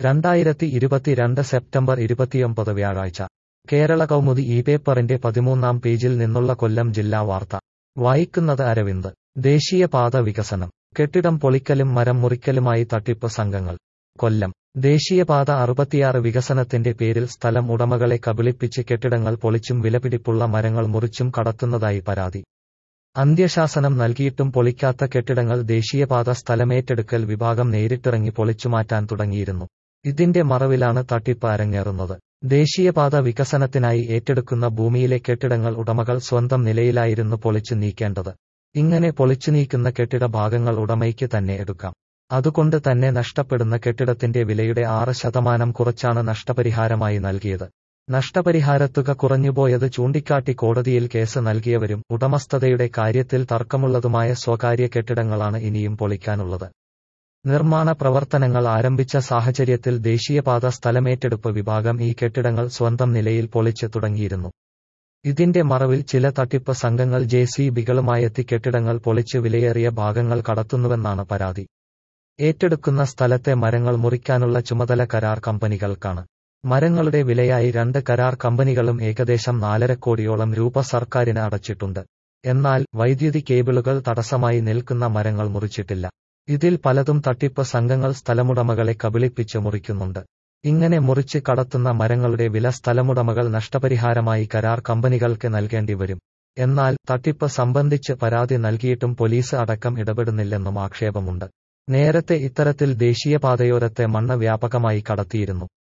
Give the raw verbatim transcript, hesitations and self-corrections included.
രണ്ടായിരത്തി ഇരുപത്തിരണ്ട് സെപ്റ്റംബർ ഇരുപത്തിയൊമ്പത് വ്യാഴാഴ്ച കേരള കൗമുദി ഈ പേപ്പറിന്റെ പതിമൂന്നാം പേജിൽ നിന്നുള്ള കൊല്ലം ജില്ലാ വാർത്ത വായിക്കുന്നത് അരവിന്ദ്. ദേശീയപാത വികസനം. കെട്ടിടം പൊളിക്കലും മരം മുറിക്കലുമായി തട്ടിപ്പ് സംഘങ്ങൾ. കൊല്ലം. ദേശീയപാത അറുപത്തിയാറ് വികസനത്തിന്റെ പേരിൽ സ്ഥലം ഉടമകളെ കബളിപ്പിച്ച് കെട്ടിടങ്ങൾ പൊളിച്ചും വിലപിടിപ്പുള്ള മരങ്ങൾ മുറിച്ചും കടത്തുന്നതായി പരാതി. അന്ത്യശാസനം നൽകിയിട്ടും പൊളിക്കാത്ത കെട്ടിടങ്ങൾ ദേശീയപാത സ്ഥലമേറ്റെടുക്കൽ വിഭാഗം നേരിട്ടിറങ്ങി പൊളിച്ചുമാറ്റാൻ തുടങ്ങിയിരുന്നു. ഇതിന്റെ മറവിലാണ് തട്ടിപ്പ് അരങ്ങേറുന്നത്. ദേശീയപാത വികസനത്തിനായി ഏറ്റെടുക്കുന്ന ഭൂമിയിലെ കെട്ടിടങ്ങൾ ഉടമകൾ സ്വന്തം നിലയിലായിരുന്നു പൊളിച്ചു നീക്കേണ്ടത്. ഇങ്ങനെ പൊളിച്ചു നീക്കുന്ന കെട്ടിട ഭാഗങ്ങൾ ഉടമയ്ക്ക് തന്നെ എടുക്കാം. അതുകൊണ്ട് തന്നെ നഷ്ടപ്പെടുന്ന കെട്ടിടത്തിന്റെ വിലയുടെ ആറ് ശതമാനം കുറച്ചാണ് നഷ്ടപരിഹാരമായി നൽകിയത്. നഷ്ടപരിഹാരത്തുക കുറഞ്ഞുപോയത് ചൂണ്ടിക്കാട്ടി കോടതിയിൽ കേസ് നൽകിയവരും ഉടമസ്ഥതയുടെ കാര്യത്തിൽ തർക്കമുള്ളതുമായ സ്വകാര്യ കെട്ടിടങ്ങളാണ് ഇനിയും പൊളിക്കാനുള്ളത്. നിർമ്മാണ പ്രവർത്തനങ്ങൾ ആരംഭിച്ച സാഹചര്യത്തിൽ ദേശീയപാത സ്ഥലമേറ്റെടുപ്പ് വിഭാഗം ഈ കെട്ടിടങ്ങൾ സ്വന്തം നിലയിൽ പൊളിച്ച് തുടങ്ങിയിരുന്നു. ഇതിന്റെ മറവിൽ ചില തട്ടിപ്പ് സംഘങ്ങൾ ജെ സി ബികളുമായെത്തി കെട്ടിടങ്ങൾ പൊളിച്ച് വിലയേറിയ ഭാഗങ്ങൾ കടത്തുന്നുവെന്നാണ് പരാതി. ഏറ്റെടുക്കുന്ന സ്ഥലത്തെ മരങ്ങൾ മുറിക്കാനുള്ള ചുമതല കരാർ കമ്പനികൾക്കാണ്. മരങ്ങളുടെ വിലയായി രണ്ട് കരാർ കമ്പനികളും ഏകദേശം നാലര കോടിയോളം രൂപ സർക്കാരിന് അടച്ചിട്ടുണ്ട്. എന്നാൽ വൈദ്യുതി കേബിളുകൾ തടസ്സമായി നിൽക്കുന്ന മരങ്ങൾ മുറിച്ചിട്ടില്ല. ഇതിൽ പലതും തട്ടിപ്പ് സംഘങ്ങൾ സ്ഥലമുടമകളെ കബളിപ്പിച്ച് മുറിക്കുന്നുണ്ട്. ഇങ്ങനെ മുറിച്ച് കടത്തുന്ന മരങ്ങളുടെ വില സ്ഥലമുടമകൾ നഷ്ടപരിഹാരമായി കരാർ കമ്പനികൾക്ക് നൽകേണ്ടി വരും. എന്നാൽ തട്ടിപ്പ് സംബന്ധിച്ച് പരാതി നൽകിയിട്ടും പോലീസ് അടക്കം ഇടപെടുന്നില്ലെന്നും ആക്ഷേപമുണ്ട്. നേരത്തെ ഇത്തരത്തിൽ ദേശീയപാതയോരത്തെ മണ്ണ് വ്യാപകമായി കടത്തിയിരുന്നു.